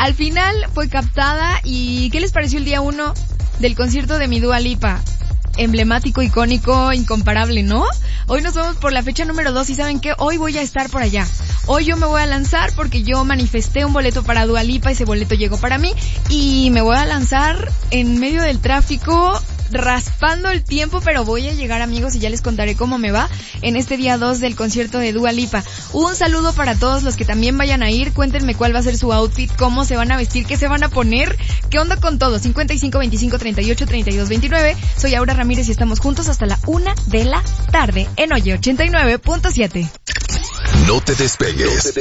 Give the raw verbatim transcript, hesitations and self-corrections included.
Al final fue captada. ¿Y qué les pareció el día uno del concierto de mi Dua Lipa? Emblemático, icónico, incomparable, ¿no? Hoy nos vamos por la fecha número dos y ¿saben qué? Hoy voy a estar por allá. Hoy yo me voy a lanzar porque yo manifesté un boleto para Dua Lipa, ese boleto llegó para mí y me voy a lanzar en medio del tráfico, raspando el tiempo, pero voy a llegar, amigos, y ya les contaré cómo me va en este día dos del concierto de Dua Lipa. Un saludo para todos los que también vayan a ir. Cuéntenme cuál va a ser su outfit, cómo se van a vestir, qué se van a poner, qué onda con todo. cincuenta y cinco, veinticinco, treinta y ocho, treinta y dos, veintinueve. Soy Aura Ramírez y estamos juntos hasta la una de la tarde en Oye ochenta y nueve punto siete. No te despegues.